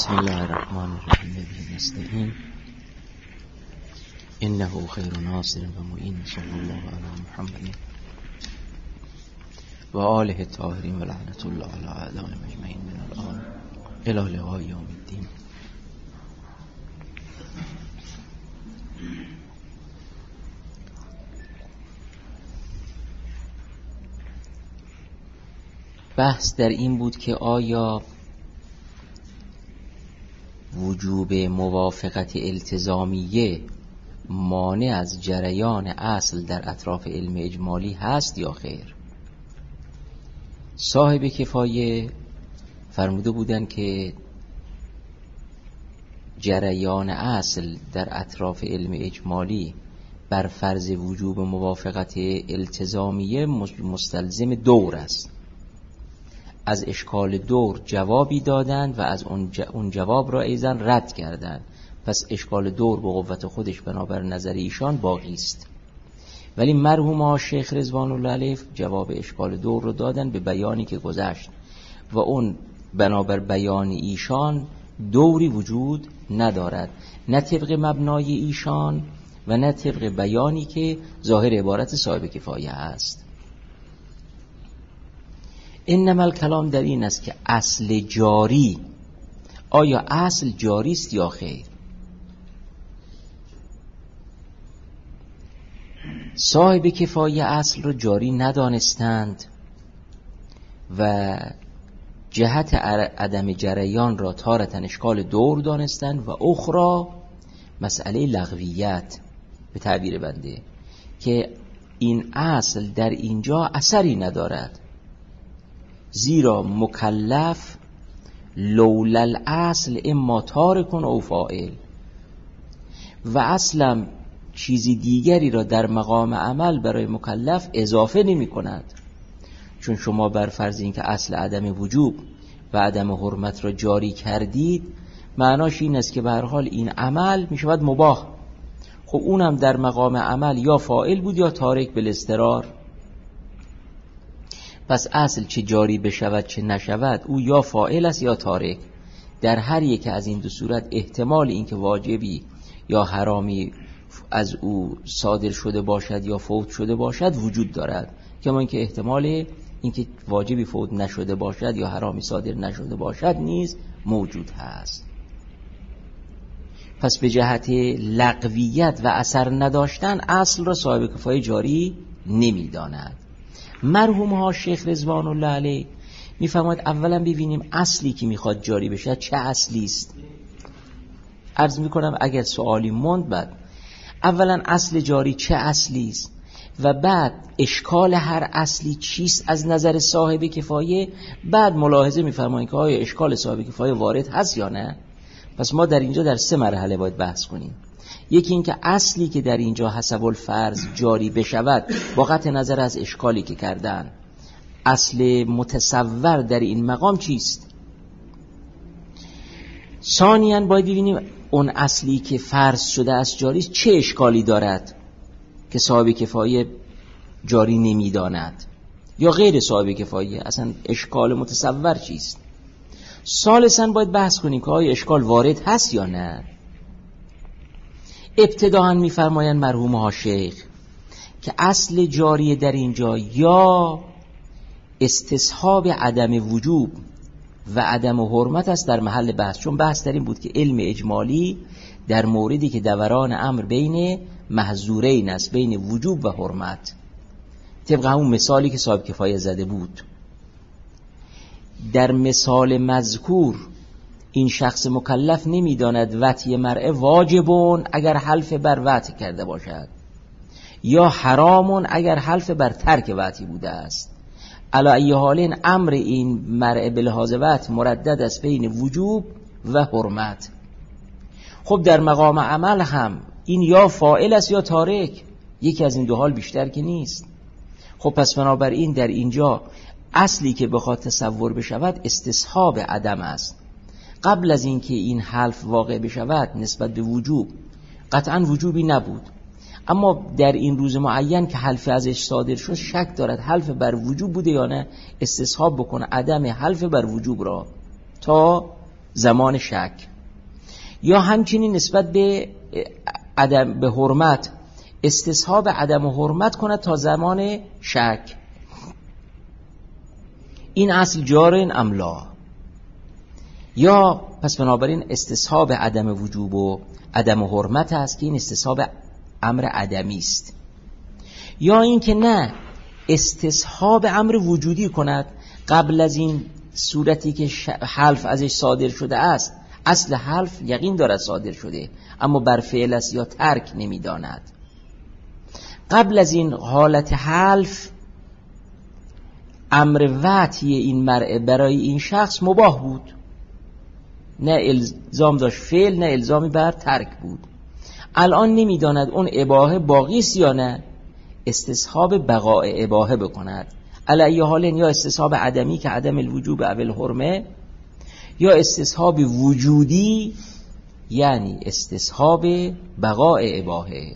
بسم الله الرحمن الرحیم به نستعین انه خیر ناصر و معین صلی الله علی محمد و آله الطاهرین و لعنت الله علی اعدائهم اجمعین من الان الی لقاء یوم الدین. بحث در این بود که آیا وجوب موافقت التزامیه مانع از جریان اصل در اطراف علم اجمالی هست یا خیر. صاحب کفایه فرموده بودند که جریان اصل در اطراف علم اجمالی بر فرض وجوب موافقت التزامیه مستلزم دور است. از اشکال دور جوابی دادند و از اون جواب را ایضا رد کردند. پس اشکال دور به قوت خودش بنابر نظر ایشان باقی است. ولی مرحوم شیخ رضوان الله علیه جواب اشکال دور رو دادن به بیانی که گذشت و اون بنابر بیان ایشان دوری وجود ندارد، نه طبق مبنای ایشان و نه طبق بیانی که ظاهر عبارت صاحب کفایه است. انما الکلام در این است که اصل جاری، آیا اصل جاری است یا خیر. صاحب کفایه اصل رو جاری ندانستند و جهت عدم جریان را تارتن اشکال دور دانستند و اخرى مسئله لغویت به تعبیر بنده که این اصل در اینجا اثری ندارد، زیرا مکلف لولا الاصل اما تارکن او فاعل و اصلا چیزی دیگری را در مقام عمل برای مکلف اضافه نمی کند. چون شما بر فرض این که اصل عدم وجوب و عدم حرمت را جاری کردید، معناش این است که به هر حال این عمل می شود مباح. خب اونم در مقام عمل یا فاعل بود یا تارک بالاضطرار. پس اصل چه جاری بشود چه نشود او یا فاعل است یا تارک. در هر یک از این دو صورت احتمال این که واجبی یا حرامی از او صادر شده باشد یا فوت شده باشد وجود دارد، کما اینکه احتمال اینکه واجبی فوت نشده باشد یا حرامی صادر نشده باشد نیز موجود هست. پس به جهت لغویت و اثر نداشتن اصل را صاحب کفایه جاری نمی‌داند. مرحوم ها شیخ رضوان الله علیه میفرماید اولا ببینیم اصلی که میخواد جاری بشه چه اصلی است. عرض میکنم اگر سوالی موند بعد اولا اصل جاری چه اصلی است و بعد اشکال هر اصلی چیست از نظر صاحب کفایه. بعد ملاحظه میفرمایید که آیا اشکال صاحب کفایه وارد هست یا نه. پس ما در اینجا در 3 مرحله باید بحث کنیم. یکی این که اصلی که در اینجا حسب الفرض جاری بشود با قطع نظر از اشکالی که کردن، اصل متصور در این مقام چیست. ثانیاً باید ببینیم اون اصلی که فرض شده از جاری چه اشکالی دارد که صاحب کفایه جاری نمیداند یا غیر صاحب کفایه، اصلا اشکال متصور چیست. ثالثاً باید بحث کنیم که آیا اشکال وارد هست یا نه. ابتداءً می‌فرمایند مرحوم ها شیخ که اصل جاری در اینجا یا استصحاب عدم وجوب و عدم حرمت است در محل بحث. چون بحث در این بود که علم اجمالی در موردی که دوران امر بین محظورین است، بین وجوب و حرمت، طبق همون مثالی که صاحب کفایه زده بود. در مثال مذکور این شخص مکلف نمیداند وطی مرأه واجبون اگر حلف بر وطی کرده باشد یا حرامون اگر حلف بر ترک وطی بوده است. علی ای حالین امر این مرأه به لحاظ وطی مردد است بین وجوب و حرمت. خب در مقام عمل هم این یا فاعل است یا تارک، یکی از این دو حال بیشتر که نیست. خب پس بنابراین در اینجا اصلی که بخواد تصور بشود استصحاب عدم است. قبل از اینکه این حلف واقع بشود نسبت به وجوب قطعا وجوبی نبود، اما در این روز معین که حلف ازش صادر شد شک دارد حلف بر وجوب بوده یا نه، استصحاب بکنه عدم حلف بر وجوب را تا زمان شک، یا همچنین نسبت به به حرمت استصحاب عدم حرمت کند تا زمان شک. این اصل جارن ام لا. یا پس بنابراین استصحاب عدم وجوب و عدم حرمت است که این استصحاب امر عدمی است. یا این که نه، استصحاب امر وجودی کند قبل از این صورتی که حلف ازش صادر شده است. اصل حلف یقین دارد صادر شده، اما بر فعل است یا ترک نمیداند. قبل از این حالت حلف امر وعطی این مرء برای این شخص مباح بود، نه الزام داشت فعل، نه الزامی بر ترک بود. الان نمیداند اون اباحه باقی است یا نه، استصحاب بقاء اباحه بکند. علی حال یا استصحاب عدمی که عدم الوجوب او الحرمه، یا استصحاب وجودی یعنی استصحاب بقاء اباحه.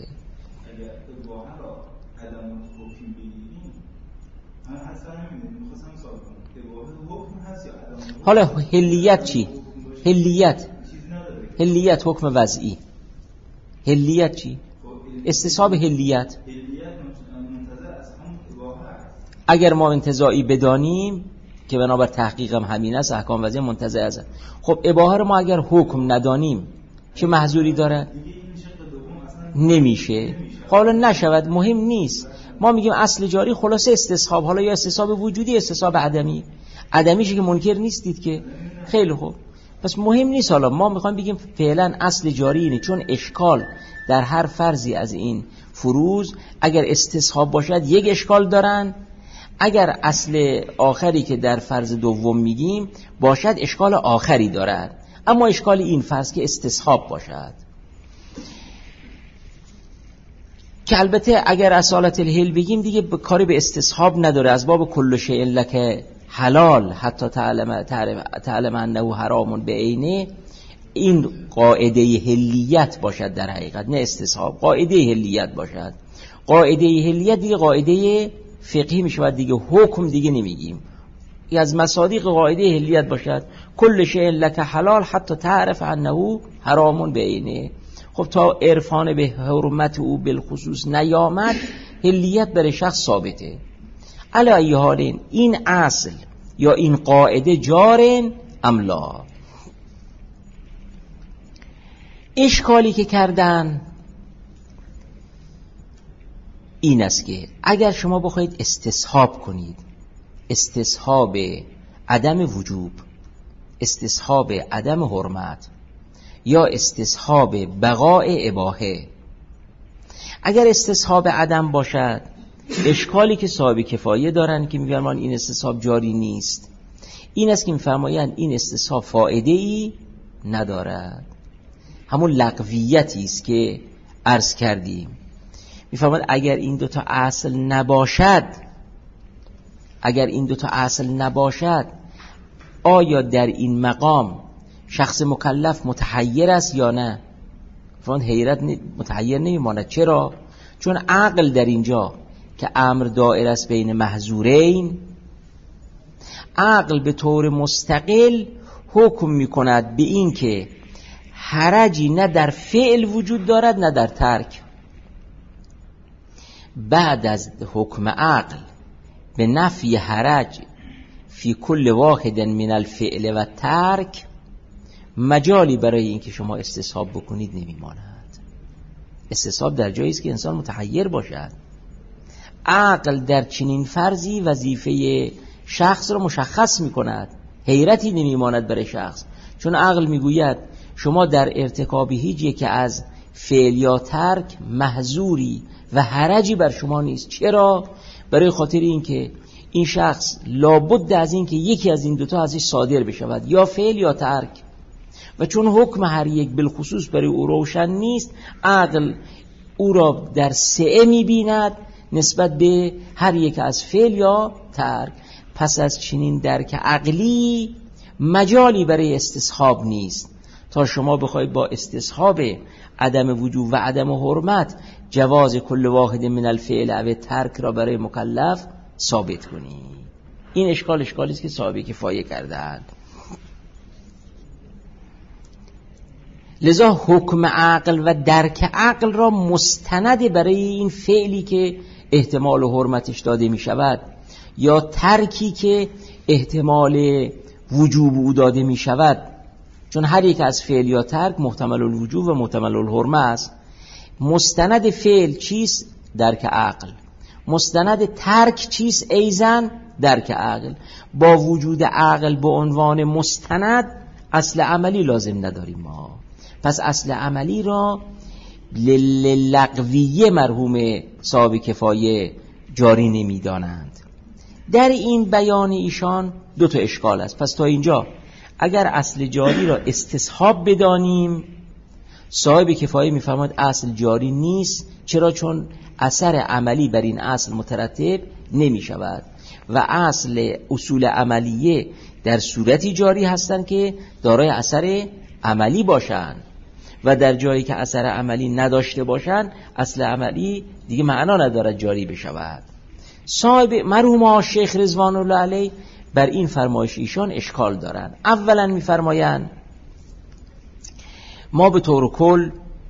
حالا حلیت چی؟ حلیت حکم وضعی. حلیت چی؟ استصحاب حلیت اگر ما انتزاعی بدانیم که بنابر تحقیقم همین است، احکام وضعی منتزع است. خب اباحه رو ما اگر حکم ندانیم چه محذوری داره؟ نمیشه. حالا نشود، مهم نیست. ما میگیم اصل جاری خلاصه استصحاب، حالا یا استصحاب وجودی استصحاب عدمی. عدمیشه که منکر نیستید که. خیلی خوب، پس مهم نیست. حالا ما میخوایم بگیم فعلا اصل جاری اینه، چون اشکال در هر فرضی از این فروض اگر استصحاب باشد یک اشکال دارن، اگر اصل آخری که در فرض دوم میگیم باشد اشکال آخری دارد. اما اشکال این فرض که استصحاب باشد، که البته اگر اصالت الحل بگیم دیگه کاری به استصحاب نداره، از باب کل شیء لک حلال حتی تعلم انه حرام بعینه. این قاعده حلیت باشد در حقیقت، نه استصحاب. قاعده حلیت باشد. قاعده حلیت دیگه قاعده فقهی میشه، دیگه حکم دیگه نمیگیم. از مصادیق قاعده حلیت باشد کل شیء لک حلال حتی تعرف انه حرام بعینه. خب تا عرفان به حرمت او بالخصوص نیامد، حلیت برای شخص ثابته. علی ای حال این اصل یا این قاعده جارن ام لا. اشکالی که کردن این است که اگر شما بخواید استصحاب کنید، استصحاب عدم وجوب، استصحاب عدم حرمت یا استصحاب بقاء اباحه، اگر استصحاب عدم باشد، اشکالی که صاحب کفایه دارن که میگن این استصحاب جاری نیست، این است که میفرمایند این استصحاب فائده ای ندارد. همون لغویتی است که عرض کردیم. میفرمایند اگر این دوتا اصل نباشد، اگر این دوتا اصل نباشد، آیا در این مقام شخص مکلف متحیر است یا نه؟ فرمان حیرت متحیر نمیماند. چرا؟ چون عقل در اینجا که امر دائر است بین محظورین، عقل به طور مستقل حکم میکند به این که حرجی نه در فعل وجود دارد نه در ترک. بعد از حکم عقل به نفی حرج فی کل واحد من الفعل و ترک، مجالی برای اینکه شما استصحاب بکنید نمیماند. استصحاب در جایی است که انسان متحیر باشد. عقل در چنین فرضی وظیفه شخص را مشخص میکند، حیرتی نمیماند برای شخص، چون عقل میگوید شما در ارتکاب هیچ یک از فعل یا ترک محظوری و حرجی بر شما نیست. چرا؟ برای خاطر اینکه این شخص لابد از این که یکی از این دوتا ازش صادر بشود، یا فعل یا ترک، و چون حکم هر یک بالخصوص برای او روشن نیست، عقل او را در سعه می‌بیند نسبت به هر یک از فعل یا ترک. پس از چنین درک عقلی مجالی برای استصحاب نیست تا شما بخواید با استصحاب عدم وجوب و عدم حرمت جواز کل واحد من الفعل او ترک را برای مکلف ثابت کنید. این اشکالی است که صاحب کفایه کردند. لذا حکم عقل و درک عقل را مستند برای این فعلی که احتمال حرمتش داده می شود یا ترکی که احتمال وجوب او داده می شود، چون هر یک از فعل یا ترک محتمل الوجوب و محتمل الحرمه است. مستند فعل چیست؟ درک عقل. مستند ترک چیست؟ ایزن درک عقل. با وجود عقل به عنوان مستند اصل عملی لازم نداریم ما. پس اصل عملی را للغویه مرحوم صاحب کفایه جاری نمی دانند. در این بیان ایشان دو تا اشکال است. پس تا اینجا اگر اصل جاری را استصحاب بدانیم، صاحب کفایه می‌فرماید اصل جاری نیست. چرا؟ چون اثر عملی بر این اصل مترتب نمی شود و اصول عملیه در صورتی جاری هستند که دارای اثر عملی باشند و در جایی که اثر عملی نداشته باشند اصل عملی دیگه معنا ندارد جاری بشود. صاحب مرحوم شیخ رضوان الله علیه بر این فرمایش ایشان اشکال دارند. اولا می‌فرمایند ما به طور کل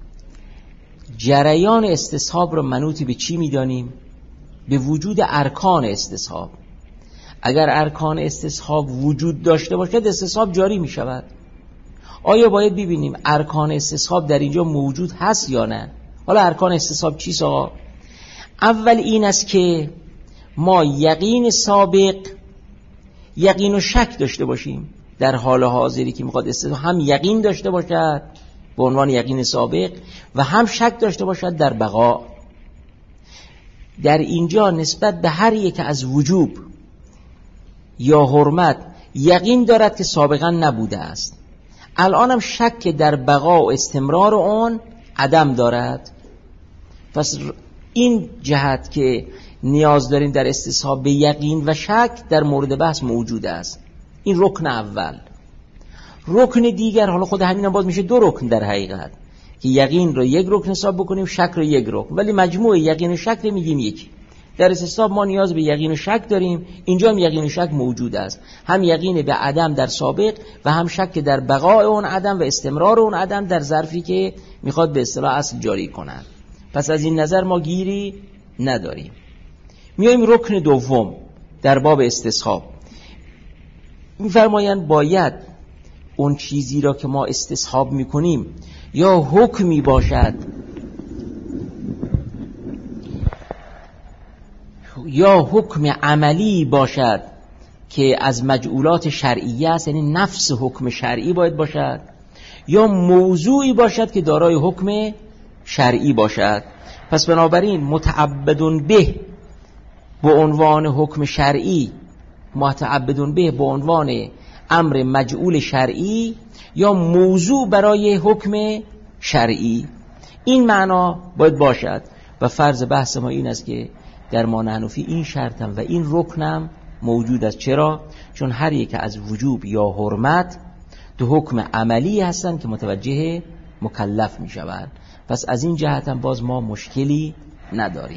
جریان استصحاب را منوط به چی می‌دانیم؟ به وجود ارکان استصحاب. اگر ارکان استصحاب وجود داشته باشد استصحاب جاری می‌شود. آیا باید ببینیم ارکان استصحاب در اینجا موجود هست یا نه؟ حالا ارکان استصحاب چیست آقا؟ اول این است که ما یقین سابق، یقین و شک داشته باشیم. در حال حاضری که میخواد استصحاب هم یقین داشته باشد به عنوان یقین سابق و هم شک داشته باشد در بقا. در اینجا نسبت به هر یک از وجوب یا حرمت یقین دارد که سابقا نبوده است، الان هم شک در بقا و استمرار اون عدم دارد. پس این جهت که نیاز داریم در استصحاب به یقین و شک در مورد بحث موجود است. این رکن اول. رکن دیگر، حالا خود همین هم باز میشه دو رکن در حقیقت، که یقین رو یک رکن حساب بکنیم، شک رو یک رکن، ولی مجموع یقین و شک رو میگیم یکی. در استصحاب ما نیاز به یقین و شک داریم، اینجا هم یقین و شک موجود است، هم یقین به عدم در سابق و هم شک در بقای اون عدم و استمرار اون عدم در ظرفی که میخواد به اصطلاح اصل جاری کنند. پس از این نظر ما گیری نداریم. میایم رکن دوم در باب استصحاب. میفرمایند باید اون چیزی را که ما استصحاب میکنیم یا حکمی باشد یا حکم عملی باشد که از مجعولات شرعیه است، یعنی نفس حکم شرعی باید باشد، یا موضوعی باشد که دارای حکم شرعی باشد. پس بنابراین متعبدون به عنوان حکم شرعی، متعبدون به عنوان امر مجعول شرعی یا موضوع برای حکم شرعی، این معنا باید باشد. و فرض بحث ما این است که در ما حنفی این شرطم و این رکنم موجود است. چرا؟ چون هر یک از وجوب یا حرمت دو حکم عملی هستند که متوجه مکلف می شوند. پس از این جهت هم باز ما مشکلی نداریم.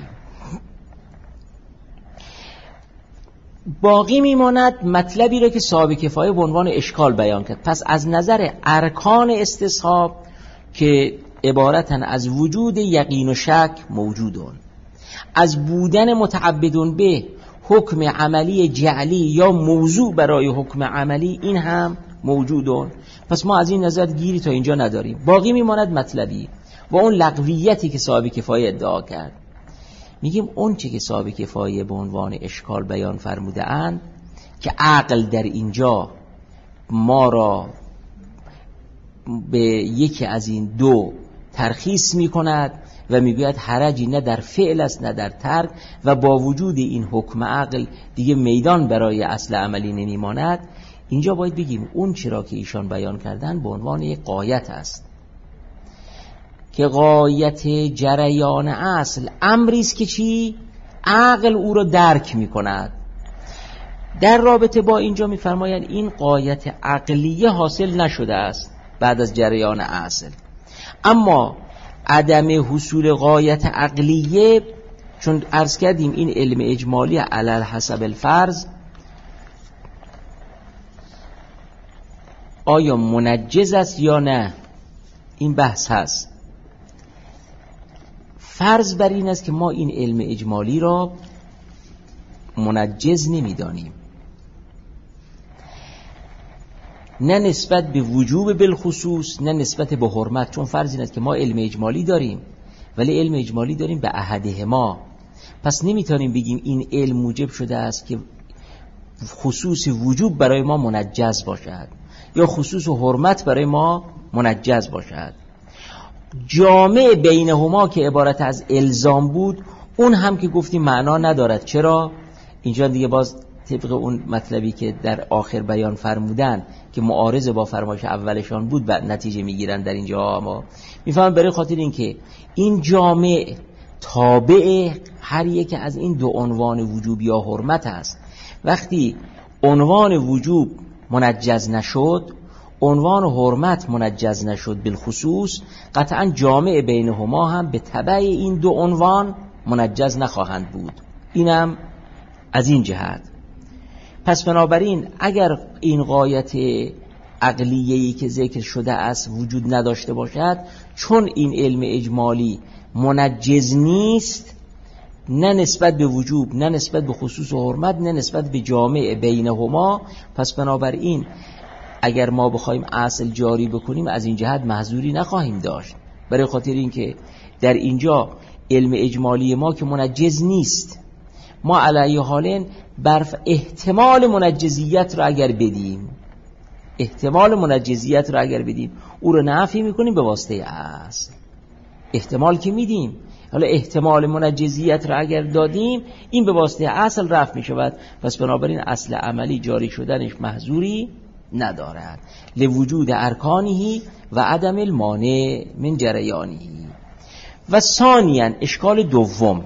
باقی میماند مطلبی را که صاحب کفایه به عنوان اشکال بیان کرد. پس از نظر ارکان استصحاب که عبارتن از وجود یقین و شک موجودون، از بودن متعبدون به حکم عملی جعلی یا موضوع برای حکم عملی، این هم موجودون. پس ما از این نظر گیری تا اینجا نداریم. باقی میماند مطلبی و اون لغویتی که صاحب کفایه ادعا کرد. میگیم اون چه که صاحب کفایه به عنوان اشکال بیان فرموده اند که عقل در اینجا ما را به یکی از این دو ترخیص میکند و میگوید حرجی نه در فعل است نه در ترک، و با وجود این حکم عقل دیگه میدان برای اصل عملی نمیماند. اینجا باید بگیم اون چرا که ایشان بیان کردن به عنوان یک غایت است که غایت جریان اصل امری است که چی؟ عقل او را درک میکند. در رابطه با اینجا میفرمایند این غایت عقلیه حاصل نشده است بعد از جریان اصل، اما عدم حصول غایت عقلیه، چون عرض کردیم این علم اجمالی علی حسب الفرض آیا منجز است یا نه، این بحث هست. فرض بر این است که ما این علم اجمالی را منجز نمی‌دانیم، نه نسبت به وجوب بالخصوص نه نسبت به حرمت، چون فرض این است که ما علم اجمالی داریم ولی علم اجمالی داریم به احدهما، پس نمیتونیم بگیم این علم موجب شده است که خصوص وجوب برای ما منجز باشد یا خصوص حرمت برای ما منجز باشد. جامع بینهما که عبارت از الزام بود، اون هم که گفتیم معنا ندارد. چرا؟ اینجا دیگه باز طبق اون مطلبی که در آخر بیان فرمودن که معارض با فرمایش اولشان بود بعد نتیجه میگیرن در اینجا، ما میفهمن برای خاطر این که این جامع تابع هر یک از این دو عنوان وجوب یا حرمت است. وقتی عنوان وجوب منجز نشد، عنوان حرمت منجز نشد بالخصوص، قطعا جامع بینهما هم به تبع این دو عنوان منجز نخواهند بود. اینم از این جهت. پس بنابراین اگر این غایت عقلیه‌ای که ذکر شده است وجود نداشته باشد، چون این علم اجمالی منجز نیست، نه نسبت به وجوب نه نسبت به خصوص و حرمت نه نسبت به جامع بینهما، پس بنابراین اگر ما بخوایم اصل جاری بکنیم از این جهت محظوری نخواهیم داشت، برای خاطر این که در اینجا علم اجمالی ما که منجز نیست، ما علیه حالین برف احتمال منجزیت را اگر بدیم، احتمال منجزیت را اگر بدیم او رو نفی میکنیم به واسطه اصل. احتمال که میدیم، حالا احتمال منجزیت را اگر دادیم این به واسطه اصل رفع میشود، پس بنابراین اصل عملی جاری شدنش محظوری ندارد. لوجود ارکانه و عدم المانع من جریانه. و ثانیاً اشکال دوم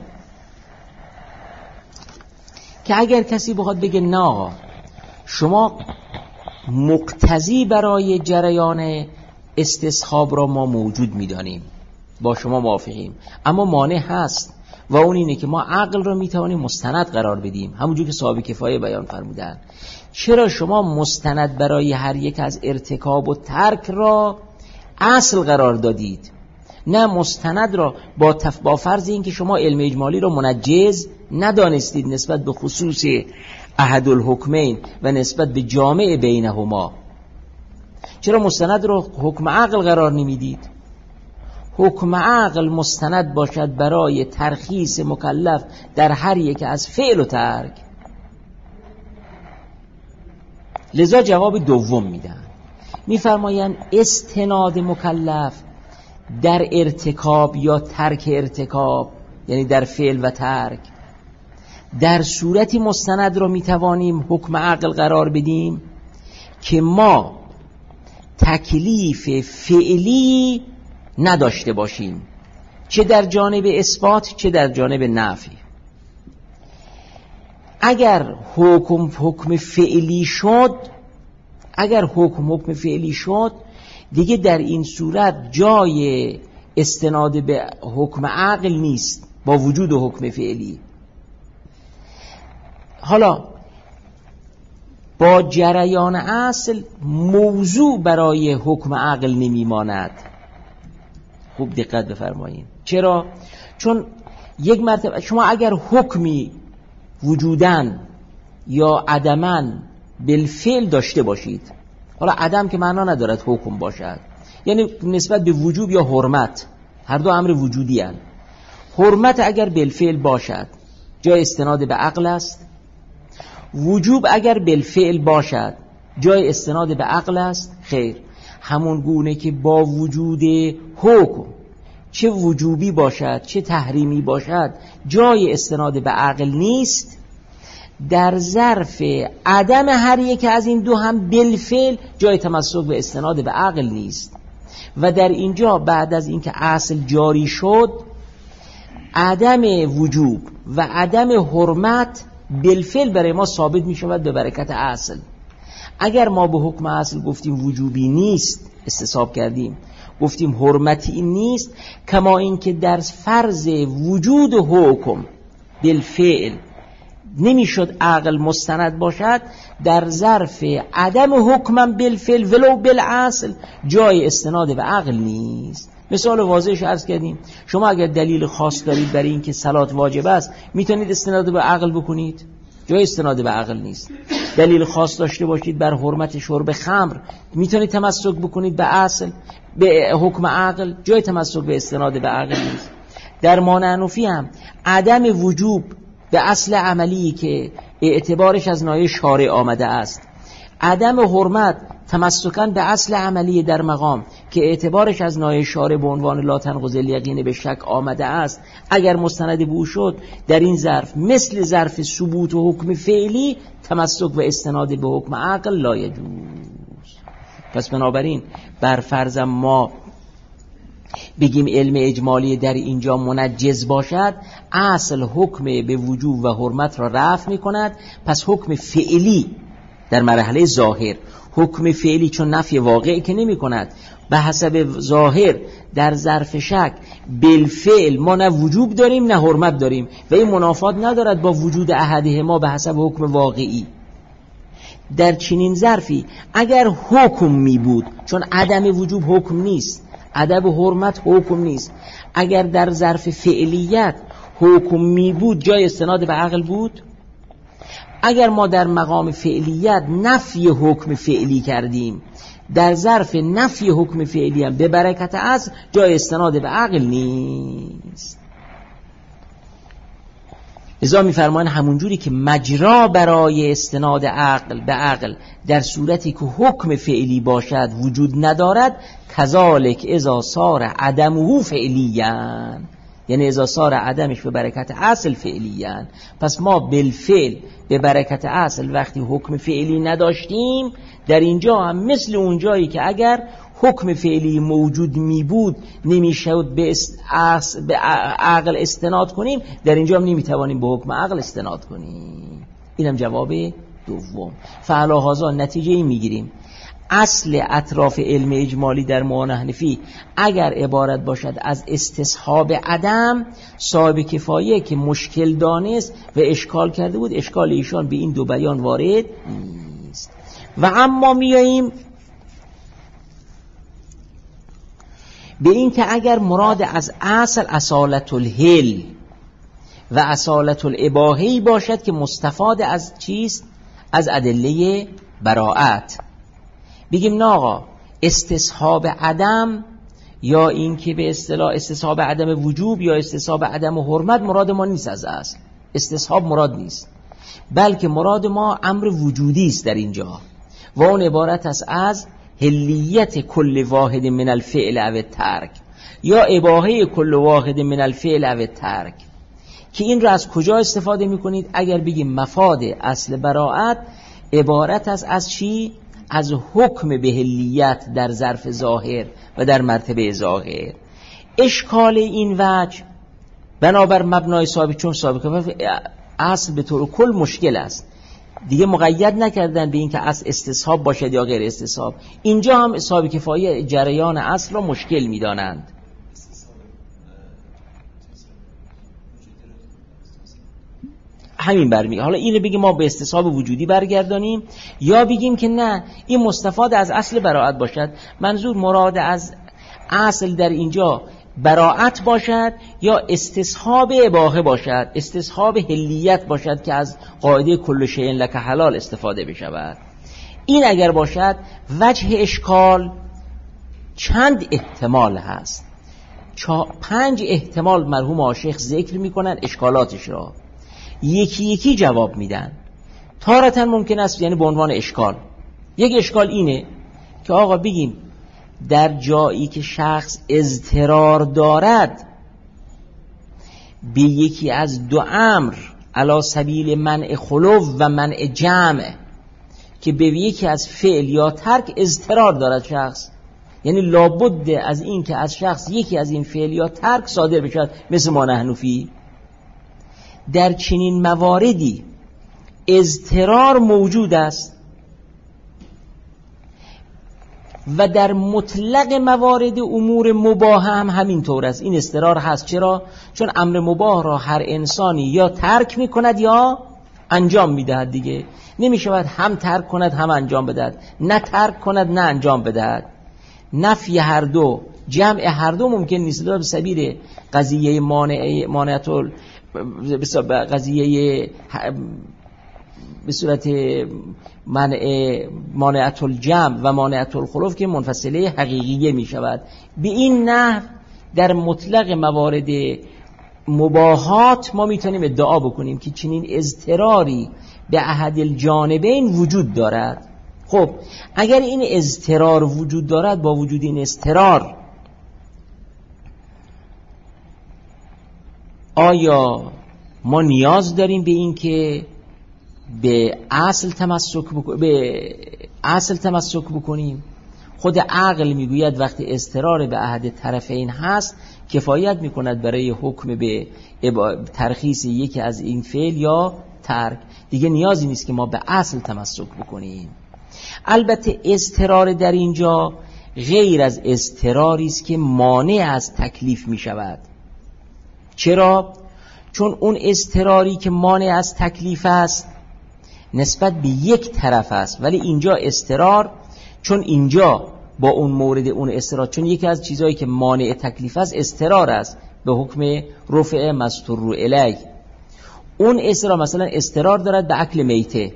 که اگر کسی بخواد بگه نه شما مقتضی برای جریان استصحاب را ما موجود میدانیم، با شما موافقیم، اما مانع هست و اون اینه که ما عقل را میتوانیم مستند قرار بدیم، همونجور که صاحب کفایه بیان فرمودن. چرا شما مستند برای هر یک از ارتکاب و ترک را اصل قرار دادید، نه مستند را با فرض این که شما علم اجمالی را منجز ندانستید نسبت به خصوص احد الحکمین و نسبت به جامع بینهما، چرا مستند را حکم عقل قرار نمیدید؟ حکم عقل مستند باشد برای ترخیص مکلف در هر یک از فعل و ترک. لذا جواب دوم میدن، میفرمایند استناد مکلف در ارتکاب یا ترک ارتکاب، یعنی در فعل و ترک، در صورتی مستند را میتوانیم حکم عقل قرار بدیم که ما تکلیف فعلی نداشته باشیم، چه در جانب اثبات چه در جانب نفی. اگر حکم فعلی شد، اگر حکم فعلی شد، دیگه در این صورت جای استناد به حکم عقل نیست با وجود حکم فعلی. حالا با جریان اصل موضوع برای حکم عقل نمیماند. خوب دقت بفرمایید. چرا؟ چون یک مرتبه شما اگر حکمی وجودن یا عدمن بالفعل داشته باشید، حالا عدم که معنا ندارد حکم باشد، یعنی نسبت به وجوب یا حرمت، هر دو امر وجودی هستند. حرمت اگر بالفعل باشد جای استناد به عقل است، وجوب اگر بالفعل باشد جای استناد به عقل است؟ خیر. همون گونه که با وجود حکم چه وجوبی باشد چه تحریمی باشد جای استناد به عقل نیست، در ظرف عدم هر یک از این دو هم بالفعل جای تمسک به استناد به عقل نیست. و در اینجا بعد از اینکه اصل جاری شد، عدم وجوب و عدم حرمت بالفعل برای ما ثابت می شود به برکت اصل. اگر ما به حکم اصل گفتیم وجوبی نیست، استصحاب کردیم، گفتیم حرمتی نیست، کما این که در فرض وجود حکم بالفعل نمیشد عقل مستند باشد، در ظرف عدم حکمم بالفعل ولو بالاصل جای استناد به عقل نیست. مثال واضحش عرض کردیم، شما اگر دلیل خاص دارید برای اینکه صلات واجب است میتونید استناد به عقل بکنید، جای استناد به عقل نیست. دلیل خاص داشته باشید بر حرمت شرب خمر میتونید تمسک بکنید به اصل، به حکم عقل، جای تمسک به استناد به عقل نیست. در مانعنفی هم عدم وجوب به اصل عملی که اعتبارش از نایه شارع آمده است، عدم حرمت تمسکاً به اصل عملی در مقام که اعتبارش از نایه شارع به عنوان لا تنقض الیقین به شک آمده است، اگر مستند به او شد در این ظرف مثل ظرف ثبوت و حکم فعلی تمسک و استناد به حکم عقل لا یجوز. پس بنابراین بر فرض ما بگیم علم اجمالی در اینجا منجز باشد، اصل حکم به وجوب و حرمت را رفع می کند. پس حکم فعلی در مرحله ظاهر، حکم فعلی چون نفی واقعی که نمی کند، به حسب ظاهر در ظرف شک بالفعل ما نه وجوب داریم نه حرمت داریم و این منافات ندارد با وجود احدهما به حسب حکم واقعی. در چنین ظرفی اگر حکم می بود، چون عدم وجوب حکم نیست، عدم حرمت حکم نیست، اگر در ظرف فعلیت حکم می بود جای استناد به عقل بود. اگر ما در مقام فعلیت نفی حکم فعلی کردیم، در ظرف نفی حکم فعلی هم به برکت از جای استناد به عقل نیست. لذا می‌فرمایند همونجوری که مجرا برای استناد عقل به عقل در صورتی که حکم فعلی باشد وجود ندارد، کذالک اذا صار عدمه فعلیاً، یعنی اذا صار عدمش به برکت اصل فعلیاً. پس ما بالفعل به برکت اصل وقتی حکم فعلی نداشتیم، در اینجا هم مثل اونجایی که اگر حکم فعلی موجود می بود نمیشد به عقل استناد کنیم، در اینجا هم نمیتوانیم به حکم عقل استناد کنیم. اینم جواب دوم. فعلا هازا نتیجه این میگیریم اصل اطراف علم اجمالی در معانه حنفی اگر عبارت باشد از استصحاب عدم، صاحب کفایه که مشکل دانست و اشکال کرده بود، اشکال ایشان به این دو بیان وارد نیست. و اما میاییم به این که اگر مراد از اصل اصالت الحل و اصالت الاباحی باشد که مستفاد از چیست؟ از ادله براءت، بگیم نه آقا استصحاب عدم یا این که به اصطلاح استصحاب عدم وجوب یا استصحاب عدم حرمت مراد ما نیست. از اصل استصحاب مراد نیست، بلکه مراد ما امر وجودی است در اینجا و اون عبارت است از حلیت کل واحد من الفعل او الترک یا اباحه کل واحد من الفعل او الترک. که این را از کجا استفاده میکنید؟ اگر بگیم مفاد اصل براءت عبارت است از چی؟ از حکم به حلیت در ظرف ظاهر و در مرتبه ظاهر. اشکال این وجه بنابر مبنای ثابت، چون ثابت اصل به طور کل مشکل است، دیگه مقید نکردن به این که اصل استصحاب باشد یا غیر استصحاب. اینجا هم ثابت کفایه جریان اصل را مشکل میدانند. همین برمی. حالا اینو بگیم ما به استصحاب وجودی برگردانیم یا بگیم که نه این مستفاد از اصل براءت باشد. منظور مراد از اصل در اینجا براءت باشد یا استصحاب اباحه باشد، استصحاب حلیت باشد که از قاعده کل شیء لک حلال استفاده بشود. این اگر باشد وجه اشکال چند احتمال هست، 5 احتمال مرحوم آشیخ ذکر میکنن اشکالاتش را، یکی یکی جواب میدن. تارتاً ممکن است یعنی به عنوان اشکال، یک اشکال اینه که آقا بگیم در جایی که شخص اضطرار دارد به یکی از دو امر علی سبیل منع خلو و منع جمع، که به یکی از فعل یا ترک اضطرار دارد شخص، یعنی لابد از این که از شخص یکی از این فعل یا ترک صادر بشود، مثل ما حنفی در چنین مواردی اضطرار موجود است و در مطلق موارد امور مباح هم همین طور است. این اضطرار هست. چرا؟ چون امر مباح را هر انسانی یا ترک می کند یا انجام میدهد دیگه. نمیشود هم ترک کند هم انجام بدهد، نه ترک کند نه انجام بدهد. نفی هر دو، جمع هر دو ممکن نیست. به سبیل قضیه مانعتل، قضیه به صورت مانعت الجمع و مانعت الخلف که منفصله حقیقیه می شود. به این نحو در مطلق موارد مباحات ما میتونیم ادعا بکنیم که چنین اضطراری به احد الجانبین وجود دارد. خب اگر این اضطرار وجود دارد، با وجود این اضطرار آیا ما نیاز داریم به این که به اصل تمسک بکنیم؟ خود عقل میگوید وقتی اضطرار به احد طرفین هست کفایت میکند برای حکم به ترخیص یکی از این فعل یا ترک، دیگه نیازی نیست که ما به اصل تمسک بکنیم. البته اضطرار در اینجا غیر از اضطراری است که مانع از تکلیف می شود. چرا؟ چون اون اضطراری که مانع از تکلیف است نسبت به یک طرف است، ولی اینجا اضطرار، چون اینجا با اون مورد اون اضطرار، چون یکی از چیزهایی که مانع تکلیف است اضطرار است به حکم رفع مستور الیه. اون اضطرار مثلا اضطرار دارد به اکل میته،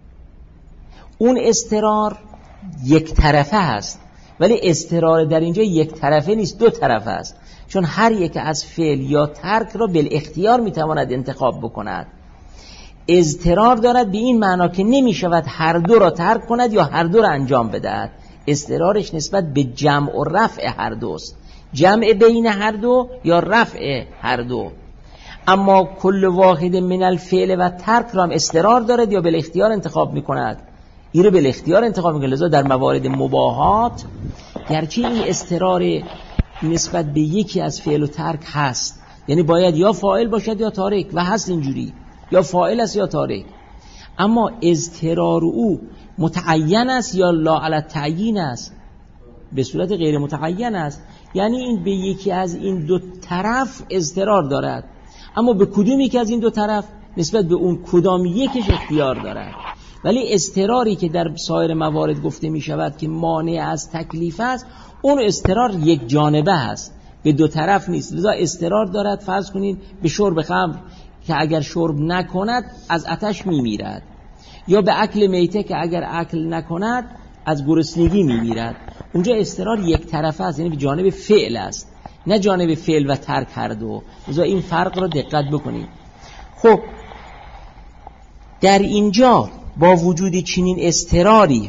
اون اضطرار یک طرفه هست، ولی اضطرار در اینجا یک طرفه نیست، دو طرفه است، چون هر یک از فعل یا ترک را بالاختیار میتواند انتخاب بکند. اضطرار دارد به این معنا که نمی شود هر دو را ترک کند یا هر دو را انجام بدهد. اضطرارش نسبت به جمع و رفع هر دوست، جمع بین هر دو یا رفع هر دو. اما کل واحد من الفعل و ترک را هم اضطرار دارد یا بالاختیار انتخاب میکند؟ این رو بالاختیار انتخاب میکند. لذا در موارد مباحات گرچه این اضطرار نسبت به یکی از فعل و ترک هست، یعنی باید یا فاعل باشد یا تارک، و هست اینجوری، یا فاعل است یا تارک، اما اضطرار او متعین است یا لا علی التعیین است؟ به صورت غیر متعین است. یعنی این به یکی از این دو طرف اضطرار دارد، اما به کدوم یکی از این دو طرف نسبت به اون کدام یکش اختیار دارد. ولی اضطراری که در سایر موارد گفته می شود که مانع از تکلیف است، اون اضطرار یک جانبه است، به دو طرف نیست. لذا اضطرار دارد فرض کنید به شرب خمر که اگر شرب نکند از آتش میمیرد، یا به اکل میته که اگر اکل نکند از گرسنگی میمیرد. اونجا اضطرار یک طرفه است، یعنی به جانب فعل است، نه جانب فعل و ترک هر دو. لذا این فرق را دقت بکنید. خب در اینجا با وجود چنین اضطراری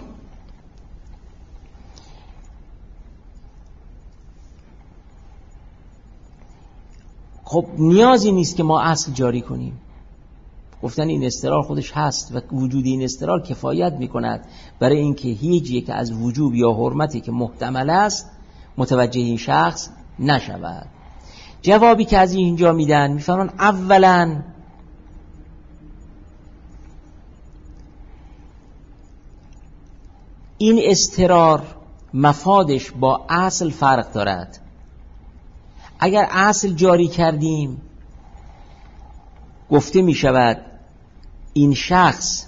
خب نیازی نیست که ما اصل جاری کنیم. گفتن این اضطرار خودش هست و وجود این اضطرار کفایت میکند برای اینکه هیچ یک از وجوب یا حرمتی که محتمل است متوجه این شخص نشود. جوابی که از اینجا میدن میفرمان اولا این اضطرار مفادش با اصل فرق دارد. اگر اصل جاری کردیم گفته می شود این شخص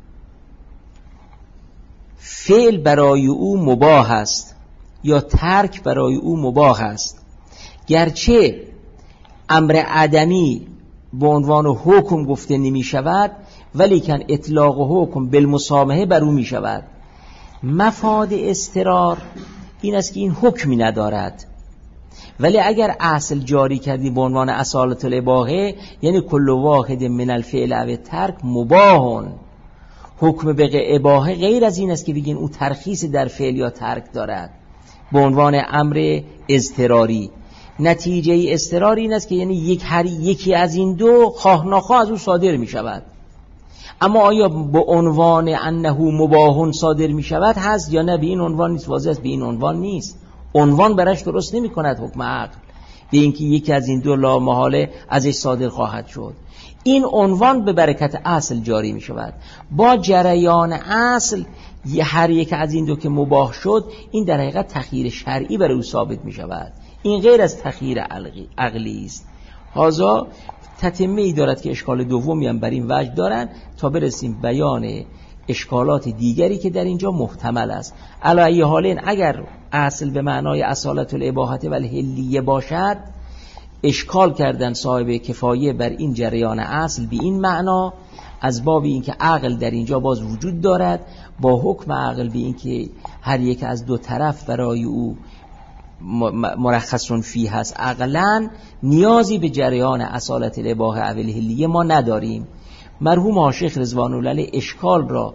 فعل برای او مباح است یا ترک برای او مباح است، گرچه امر عدمی به عنوان حکم گفته نمی شود، ولیکن اطلاق و حکم بالمسامحه بر او می شود. مفاد اضطرار این است که این حکمی ندارد، ولی اگر اصل جاری کردی به عنوان اصالت الاباحه، یعنی کل واحد من الفعل و ترک مباحون، حکم به اباحه غیر از این است که بگین او ترخیص در فعل یا ترک دارد به عنوان امر اضطراری. نتیجه اضطراری این است که یعنی یکی از این دو خواه ناخواه از او صادر می شود. اما آیا به عنوان انه مباحون صادر می شود هست یا نه؟ به این عنوان نیست، واضح است به این عنوان نیست. عنوان برش درست نمی کند حکم عقل به اینکه یکی از این دو لا محاله ازش صادر خواهد شد. این عنوان به برکت اصل جاری می شود. با جریان اصل هر یک از این دو که مباح شد، این در حقیقت تخییر شرعی برای او ثابت می شود. این غیر از تخییر عقلی است. هازا تتمه ای دارد که اشکال دومی هم بر این وجه دارن تا برسیم بیان اشکالات دیگری که در اینجا محتمل است. علی ای حالین اگر اصل به معنای اصالت الاباحه و الحلیه باشد، اشکال کردن صاحب کفایه بر این جریان اصل به این معنا از باب این که عقل در اینجا باز وجود دارد، با حکم عقل به این که هر یک از دو طرف برای او مرخصون فی هست عقلن، نیازی به جریان اصالت الاباحه و الحلیه ما نداریم. مرحوم آشیخ رضوان الله علیه اشکال را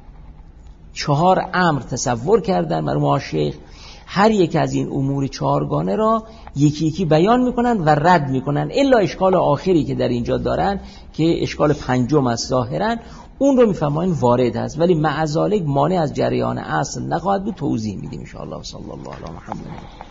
4 امر تصور کردن. مرحوم آشیخ هر یک از این امور 4گانه را یکی یکی بیان میکنن و رد میکنن، الا اشکال آخری که در اینجا دارن که اشکال 5م است ظاهرا، اون رو میفهمن وارد است، ولی معذالک مانع از جریان اصل نخواهد بود. توضیح میدیم ان شاء الله. صلی الله علی محمد.